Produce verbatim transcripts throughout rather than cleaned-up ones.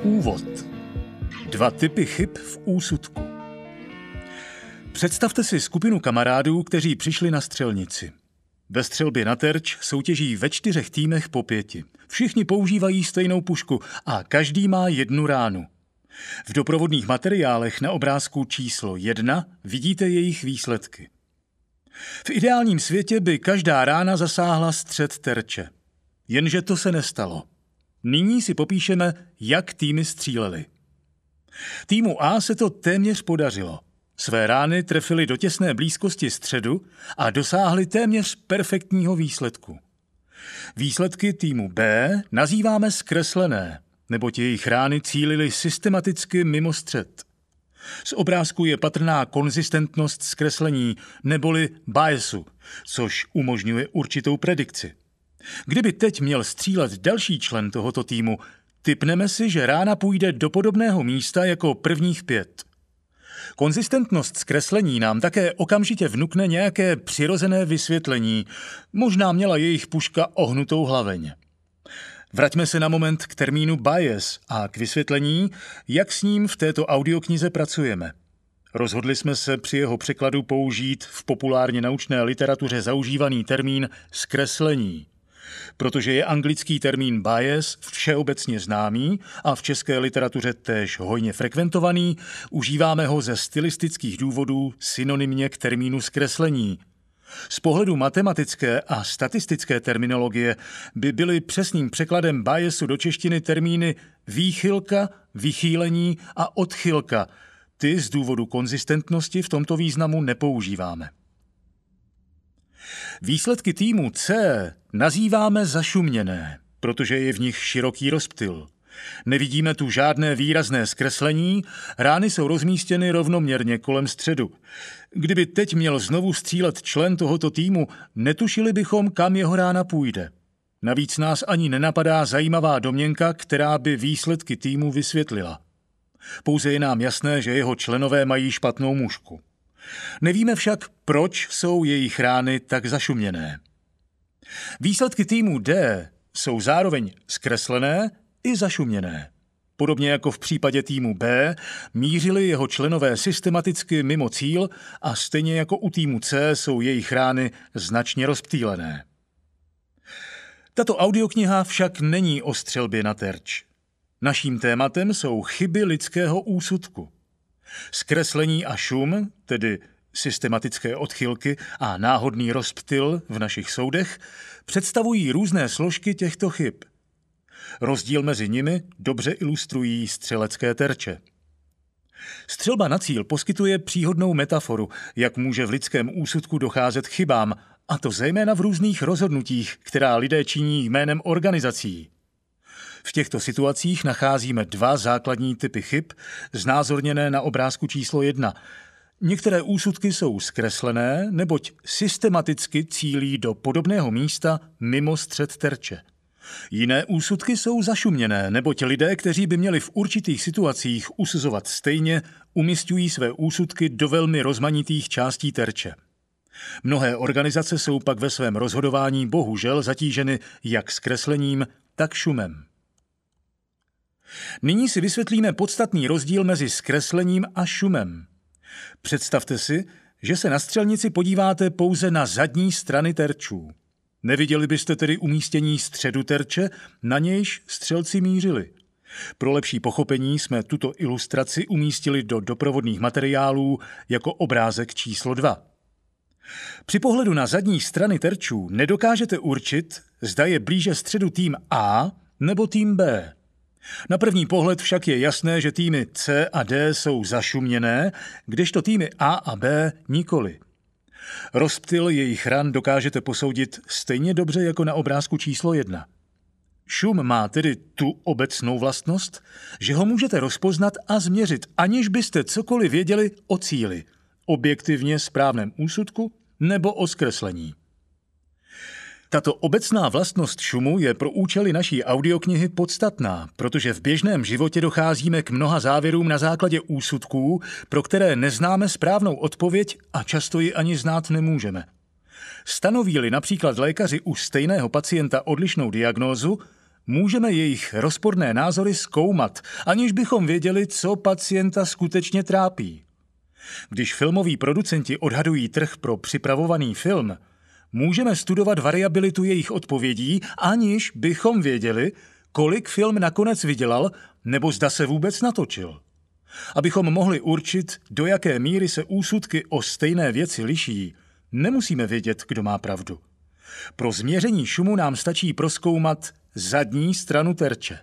Úvod. Dva typy chyb v úsudku. Představte si skupinu kamarádů, kteří přišli na střelnici. Ve střelbě na terč soutěží ve čtyřech týmech po pěti. Všichni používají stejnou pušku a každý má jednu ránu. V doprovodných materiálech na obrázku číslo jedna vidíte jejich výsledky. V ideálním světě by každá rána zasáhla střed terče. Jenže to se nestalo. Nyní si popíšeme, jak týmy střílely. Týmu A se to téměř podařilo. Své rány trefili do těsné blízkosti středu a dosáhli téměř perfektního výsledku. Výsledky týmu B nazýváme zkreslené, neboť jejich rány cílily systematicky mimo střed. Z obrázku je patrná konzistentnost zkreslení neboli biasu, což umožňuje určitou predikci. Kdyby teď měl střílet další člen tohoto týmu, tipneme si, že rána půjde do podobného místa jako prvních pět. Konzistentnost zkreslení nám také okamžitě vnukne nějaké přirozené vysvětlení. Možná měla jejich puška ohnutou hlaveň. Vraťme se na moment k termínu bias a k vysvětlení, jak s ním v této audioknize pracujeme. Rozhodli jsme se při jeho překladu použít v populárně naučné literatuře zaužívaný termín zkreslení. Protože je anglický termín bias všeobecně známý a v české literatuře též hojně frekventovaný, užíváme ho ze stylistických důvodů synonymně k termínu zkreslení. Z pohledu matematické a statistické terminologie by byly přesným překladem biasu do češtiny termíny výchylka, vychýlení a odchylka. Ty z důvodu konzistentnosti v tomto významu nepoužíváme. Výsledky týmu C nazýváme zašuměné, protože je v nich široký rozptyl. Nevidíme tu žádné výrazné zkreslení, rány jsou rozmístěny rovnoměrně kolem středu. Kdyby teď měl znovu střílet člen tohoto týmu, netušili bychom, kam jeho rána půjde. Navíc nás ani nenapadá zajímavá domněnka, která by výsledky týmu vysvětlila. Pouze je nám jasné, že jeho členové mají špatnou mušku. Nevíme však, proč jsou jejich rány tak zašuměné. Výsledky týmu D jsou zároveň zkreslené i zašuměné. Podobně jako v případě týmu B mířili jeho členové systematicky mimo cíl a stejně jako u týmu C jsou jejich rány značně rozptýlené. Tato audiokniha však není o střelbě na terč. Naším tématem jsou chyby lidského úsudku. Zkreslení a šum, tedy systematické odchylky a náhodný rozptyl v našich soudech, představují různé složky těchto chyb. Rozdíl mezi nimi dobře ilustrují střelecké terče. Střelba na cíl poskytuje příhodnou metaforu, jak může v lidském úsudku docházet k chybám, a to zejména v různých rozhodnutích, která lidé činí jménem organizací. V těchto situacích nacházíme dva základní typy chyb, znázorněné na obrázku číslo jedna. Některé úsudky jsou zkreslené, neboť systematicky cílí do podobného místa mimo střed terče. Jiné úsudky jsou zašuměné, neboť lidé, kteří by měli v určitých situacích usuzovat stejně, umisťují své úsudky do velmi rozmanitých částí terče. Mnohé organizace jsou pak ve svém rozhodování bohužel zatíženy jak zkreslením, tak šumem. Nyní si vysvětlíme podstatný rozdíl mezi zkreslením a šumem. Představte si, že se na střelnici podíváte pouze na zadní strany terčů. Neviděli byste tedy umístění středu terče, na nějž střelci mířili. Pro lepší pochopení jsme tuto ilustraci umístili do doprovodných materiálů jako obrázek číslo dva. Při pohledu na zadní strany terčů nedokážete určit, zda je blíže středu tým A nebo tým B. Na první pohled však je jasné, že týmy C a D jsou zašuměné, kdežto týmy A a B nikoli. Rozptyl jejich ran dokážete posoudit stejně dobře jako na obrázku číslo jedna. Šum má tedy tu obecnou vlastnost, že ho můžete rozpoznat a změřit, aniž byste cokoliv věděli o cíli, objektivně správném úsudku nebo o zkreslení. Tato obecná vlastnost šumu je pro účely naší audioknihy podstatná, protože v běžném životě docházíme k mnoha závěrům na základě úsudků, pro které neznáme správnou odpověď a často ji ani znát nemůžeme. Stanoví-li například lékaři u stejného pacienta odlišnou diagnózu, můžeme jejich rozporné názory zkoumat, aniž bychom věděli, co pacienta skutečně trápí. Když filmoví producenti odhadují trh pro připravovaný film, můžeme studovat variabilitu jejich odpovědí, aniž bychom věděli, kolik film nakonec vydělal nebo zda se vůbec natočil. Abychom mohli určit, do jaké míry se úsudky o stejné věci liší, nemusíme vědět, kdo má pravdu. Pro změření šumu nám stačí prozkoumat zadní stranu terče.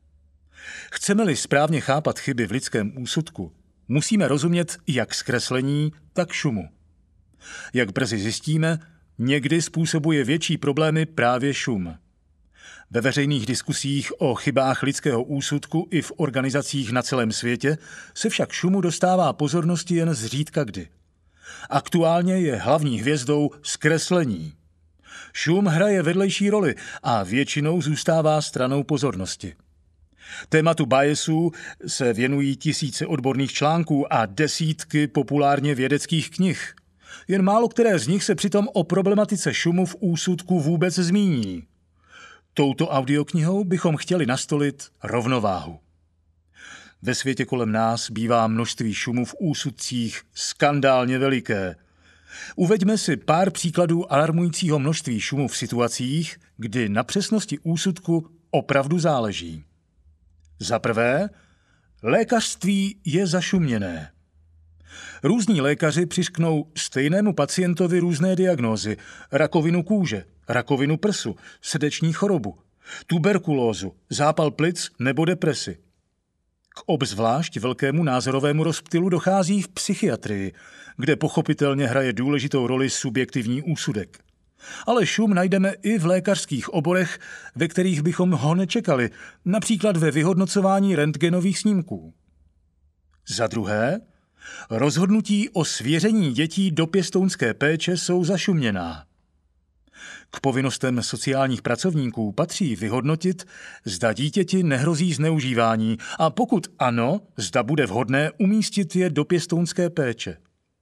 Chceme-li správně chápat chyby v lidském úsudku, musíme rozumět jak zkreslení, tak šumu. Jak brzy zjistíme, někdy způsobuje větší problémy právě šum. Ve veřejných diskusích o chybách lidského úsudku i v organizacích na celém světě se však šumu dostává pozornosti jen zřídka kdy. Aktuálně je hlavní hvězdou zkreslení. Šum hraje vedlejší roli a většinou zůstává stranou pozornosti. Tématu biasů se věnují tisíce odborných článků a desítky populárně vědeckých knih. Jen málo které z nich se přitom o problematice šumu v úsudku vůbec zmíní. Touto audioknihou bychom chtěli nastolit rovnováhu. Ve světě kolem nás bývá množství šumu v úsudcích skandálně veliké. Uveďme si pár příkladů alarmujícího množství šumu v situacích, kdy na přesnosti úsudku opravdu záleží. Za prvé, lékařství je zašuměné. Různí lékaři přišknou stejnému pacientovi různé diagnózy, rakovinu kůže, rakovinu prsu, srdeční chorobu, tuberkulózu, zápal plic nebo depresi. K obzvlášť velkému názorovému rozptylu dochází v psychiatrii, kde pochopitelně hraje důležitou roli subjektivní úsudek. Ale šum najdeme i v lékařských oborech, ve kterých bychom ho nečekali, například ve vyhodnocování rentgenových snímků. Za druhé, rozhodnutí o svěření dětí do pěstounské péče jsou zašuměná. K povinnostem sociálních pracovníků patří vyhodnotit, zda dítěti nehrozí zneužívání a pokud ano, zda bude vhodné umístit je do pěstounské péče.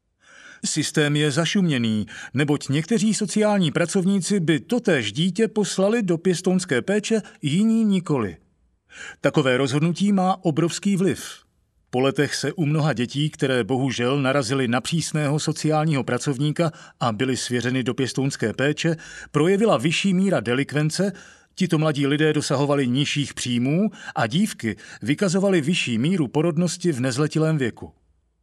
Systém je zašuměný, neboť někteří sociální pracovníci by totéž dítě poslali do pěstounské péče, jiní nikoli. Takové rozhodnutí má obrovský vliv. Po letech se u mnoha dětí, které bohužel narazily na přísného sociálního pracovníka a byly svěřeny do pěstounské péče, projevila vyšší míra delikvence, tito mladí lidé dosahovali nižších příjmů a dívky vykazovaly vyšší míru porodnosti v nezletilém věku.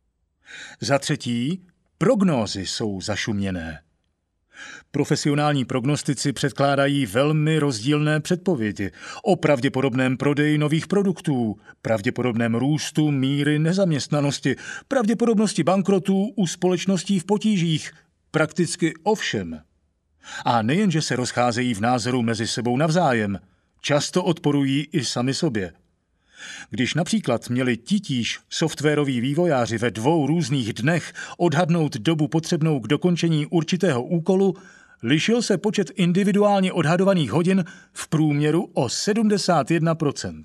Za třetí, prognózy jsou zašuměné. Profesionální prognostici předkládají velmi rozdílné předpovědi o pravděpodobném prodeji nových produktů, pravděpodobném růstu míry nezaměstnanosti, pravděpodobnosti bankrotů u společností v potížích, prakticky o všem. A nejenže se rozcházejí v názoru mezi sebou navzájem, často odporují i sami sobě. Když například měli titíž softwaroví vývojáři ve dvou různých dnech odhadnout dobu potřebnou k dokončení určitého úkolu, lišil se počet individuálně odhadovaných hodin v průměru o sedmdesát jedna procent.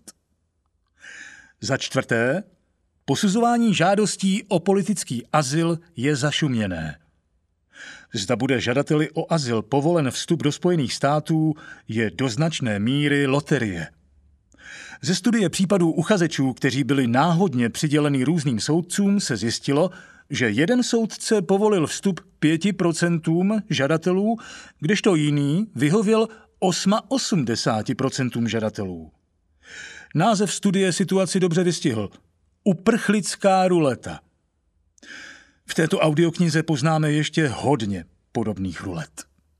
Za čtvrté, posuzování žádostí o politický azyl je zašuměné. Zda bude žadateli o azyl povolen vstup do Spojených států, je do značné míry loterie. Ze studie případů uchazečů, kteří byli náhodně přiděleni různým soudcům, se zjistilo, že jeden soudce povolil vstup pěti procentům žadatelů, kdežto jiný vyhověl osmdesáti osmi procentům žadatelů. Název studie situaci dobře vystihl. Uprchlická ruleta. V této audioknize poznáme ještě hodně podobných rulet.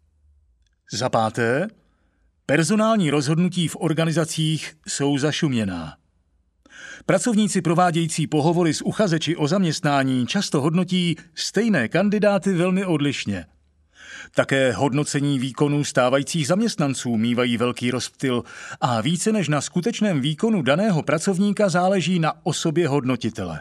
Za páté, personální rozhodnutí v organizacích jsou zašuměná. Pracovníci provádějící pohovory s uchazeči o zaměstnání často hodnotí stejné kandidáty velmi odlišně. Také hodnocení výkonu stávajících zaměstnanců mívají velký rozptyl a více než na skutečném výkonu daného pracovníka záleží na osobě hodnotitele.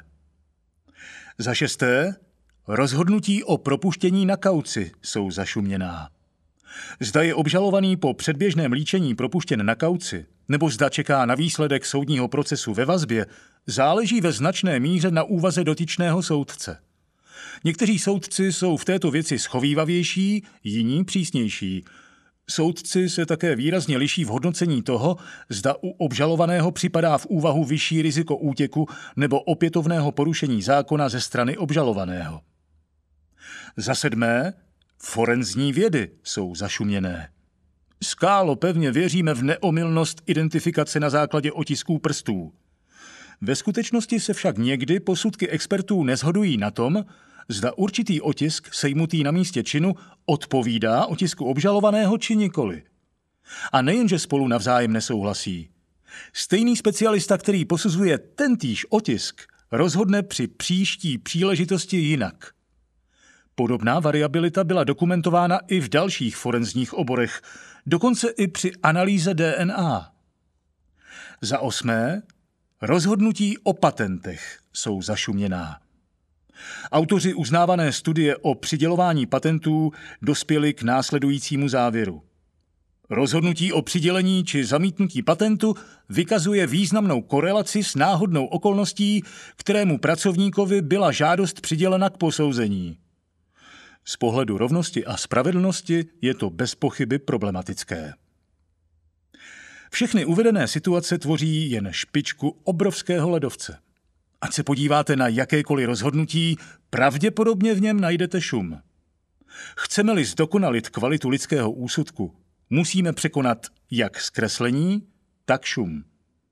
Za šesté, rozhodnutí o propuštění na kauci jsou zašuměná. Zda je obžalovaný po předběžném líčení propuštěn na kauci, nebo zda čeká na výsledek soudního procesu ve vazbě, záleží ve značné míře na úvaze dotyčného soudce. Někteří soudci jsou v této věci schovývavější, jiní přísnější. Soudci se také výrazně liší v hodnocení toho, zda u obžalovaného připadá v úvahu vyšší riziko útěku nebo opětovného porušení zákona ze strany obžalovaného. Za sedmé, forenzní vědy jsou zašuměné. Skálo, pevně věříme v neomylnost identifikace na základě otisků prstů. Ve skutečnosti se však někdy posudky expertů neshodují na tom, zda určitý otisk sejmutý na místě činu odpovídá otisku obžalovaného či nikoli. A nejenže spolu navzájem nesouhlasí. Stejný specialista, který posuzuje tentýž otisk, rozhodne při příští příležitosti jinak. Podobná variabilita byla dokumentována i v dalších forenzních oborech, dokonce i při analýze D N A. Za osmé, rozhodnutí o patentech jsou zašuměná. Autoři uznávané studie o přidělování patentů dospěli k následujícímu závěru. Rozhodnutí o přidělení či zamítnutí patentu vykazuje významnou korelaci s náhodnou okolností, kterému pracovníkovi byla žádost přidělena k posouzení. Z pohledu rovnosti a spravedlnosti je to bez pochyby problematické. Všechny uvedené situace tvoří jen špičku obrovského ledovce. Ať se podíváte na jakékoliv rozhodnutí, pravděpodobně v něm najdete šum. Chceme-li zdokonalit kvalitu lidského úsudku, musíme překonat jak zkreslení, tak šum.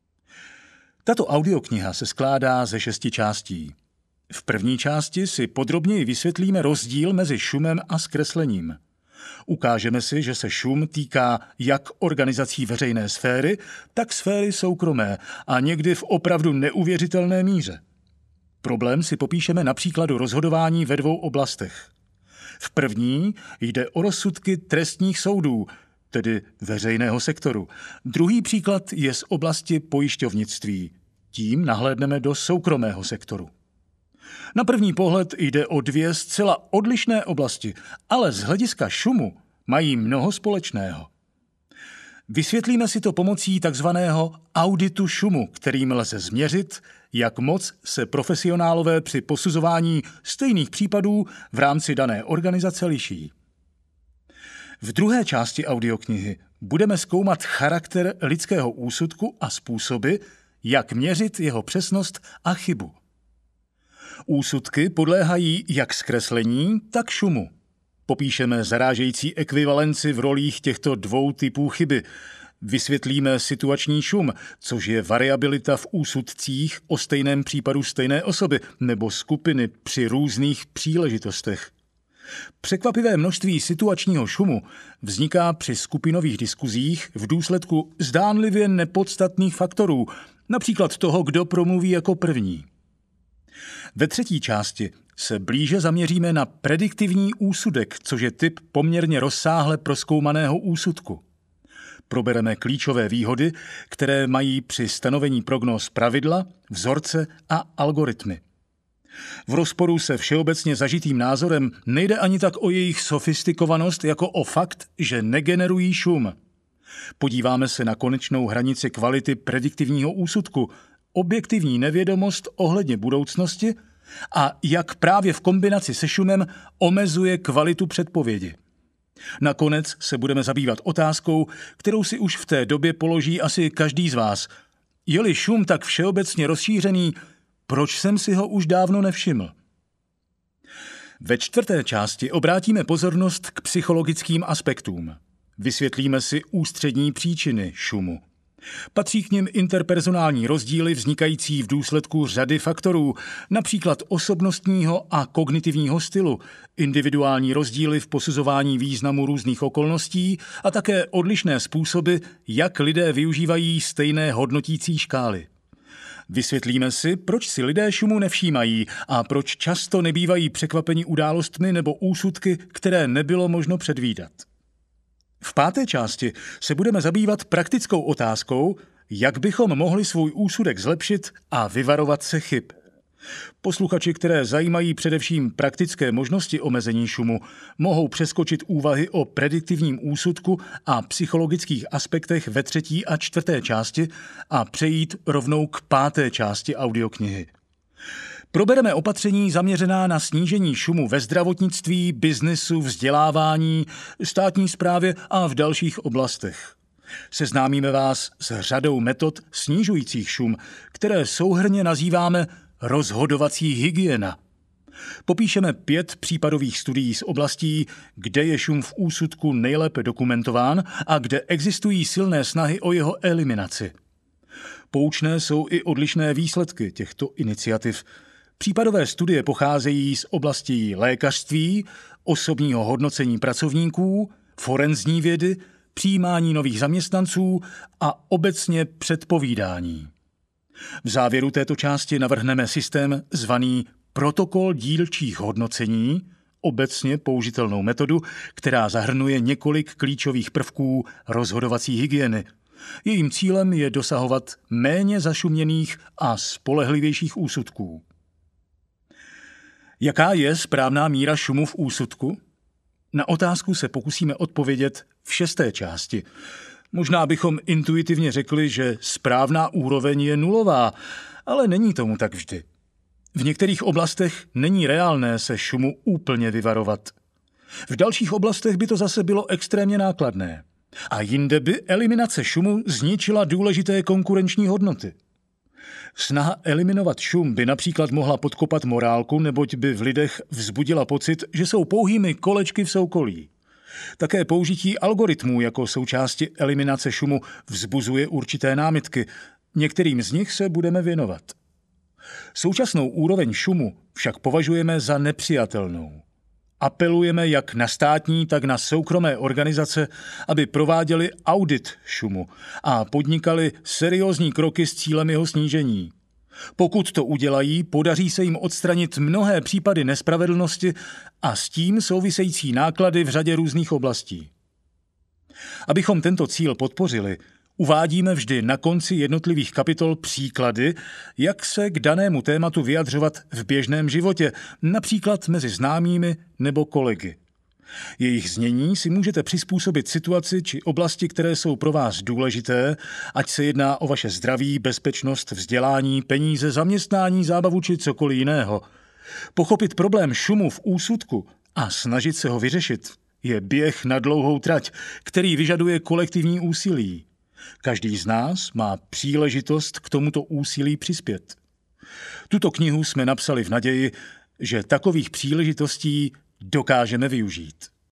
Tato audiokniha se skládá ze šesti částí. V první části si podrobněji vysvětlíme rozdíl mezi šumem a zkreslením. Ukážeme si, že se šum týká jak organizací veřejné sféry, tak sféry soukromé a někdy v opravdu neuvěřitelné míře. Problém si popíšeme na příkladu rozhodování ve dvou oblastech. V první jde o rozsudky trestních soudů, tedy veřejného sektoru. Druhý příklad je z oblasti pojišťovnictví. Tím nahlédneme do soukromého sektoru. Na první pohled jde o dvě zcela odlišné oblasti, ale z hlediska šumu mají mnoho společného. Vysvětlíme si to pomocí takzvaného auditu šumu, kterým lze změřit, jak moc se profesionálové při posuzování stejných případů v rámci dané organizace liší. V druhé části audioknihy budeme zkoumat charakter lidského úsudku a způsoby, jak měřit jeho přesnost a chybu. Úsudky podléhají jak zkreslení, tak šumu. Popíšeme zarážející ekvivalenci v rolích těchto dvou typů chyby. Vysvětlíme situační šum, což je variabilita v úsudcích o stejném případu stejné osoby nebo skupiny při různých příležitostech. Překvapivé množství situačního šumu vzniká při skupinových diskuzích v důsledku zdánlivě nepodstatných faktorů, například toho, kdo promluví jako první. Ve třetí části se blíže zaměříme na prediktivní úsudek, což je typ poměrně rozsáhle prozkoumaného úsudku. Probereme klíčové výhody, které mají při stanovení prognóz pravidla, vzorce a algoritmy. V rozporu se všeobecně zažitým názorem nejde ani tak o jejich sofistikovanost, jako o fakt, že negenerují šum. Podíváme se na konečnou hranici kvality prediktivního úsudku, objektivní nevědomost ohledně budoucnosti a jak právě v kombinaci se šumem omezuje kvalitu předpovědi. Nakonec se budeme zabývat otázkou, kterou si už v té době položí asi každý z vás. Je-li šum tak všeobecně rozšířený, proč jsem si ho už dávno nevšiml? Ve čtvrté části obrátíme pozornost k psychologickým aspektům. Vysvětlíme si ústřední příčiny šumu. Patří k nim interpersonální rozdíly vznikající v důsledku řady faktorů, například osobnostního a kognitivního stylu, individuální rozdíly v posuzování významu různých okolností a také odlišné způsoby, jak lidé využívají stejné hodnotící škály. Vysvětlíme si, proč si lidé šumu nevšímají a proč často nebývají překvapeni událostmi nebo úsudky, které nebylo možno předvídat. V páté části se budeme zabývat praktickou otázkou, jak bychom mohli svůj úsudek zlepšit a vyvarovat se chyb. Posluchači, které zajímají především praktické možnosti omezení šumu, mohou přeskočit úvahy o prediktivním úsudku a psychologických aspektech ve třetí a čtvrté části a přejít rovnou k páté části audioknihy. Probereme opatření zaměřená na snížení šumu ve zdravotnictví, biznesu, vzdělávání, státní správě a v dalších oblastech. Seznámíme vás s řadou metod snižujících šum, které souhrnně nazýváme rozhodovací hygiena. Popíšeme pět případových studií z oblastí, kde je šum v úsudku nejlépe dokumentován a kde existují silné snahy o jeho eliminaci. Poučné jsou i odlišné výsledky těchto iniciativ. Případové studie pocházejí z oblastí lékařství, osobního hodnocení pracovníků, forenzní vědy, přijímání nových zaměstnanců a obecně předpovídání. V závěru této části navrhneme systém zvaný protokol dílčích hodnocení, obecně použitelnou metodu, která zahrnuje několik klíčových prvků rozhodovací hygieny. Jejím cílem je dosahovat méně zašuměných a spolehlivějších úsudků. Jaká je správná míra šumu v úsudku? Na otázku se pokusíme odpovědět v šesté části. Možná bychom intuitivně řekli, že správná úroveň je nulová, ale není tomu tak vždy. V některých oblastech není reálné se šumu úplně vyvarovat. V dalších oblastech by to zase bylo extrémně nákladné. A jinde by eliminace šumu zničila důležité konkurenční hodnoty. Snaha eliminovat šum by například mohla podkopat morálku, neboť by v lidech vzbudila pocit, že jsou pouhými kolečky v soukolí. Také použití algoritmů jako součásti eliminace šumu vzbuzuje určité námitky. Některým z nich se budeme věnovat. Současnou úroveň šumu však považujeme za nepřijatelnou. Apelujeme jak na státní, tak na soukromé organizace, aby prováděli audit šumu a podnikali seriózní kroky s cílem jeho snížení. Pokud to udělají, podaří se jim odstranit mnohé případy nespravedlnosti a s tím související náklady v řadě různých oblastí. Abychom tento cíl podpořili, uvádíme vždy na konci jednotlivých kapitol příklady, jak se k danému tématu vyjadřovat v běžném životě, například mezi známými nebo kolegy. Jejich znění si můžete přizpůsobit situaci či oblasti, které jsou pro vás důležité, ať se jedná o vaše zdraví, bezpečnost, vzdělání, peníze, zaměstnání, zábavu či cokoliv jiného. Pochopit problém šumu v úsudku a snažit se ho vyřešit je běh na dlouhou trať, který vyžaduje kolektivní úsilí. Každý z nás má příležitost k tomuto úsilí přispět. Tuto knihu jsme napsali v naději, že takových příležitostí dokážeme využít.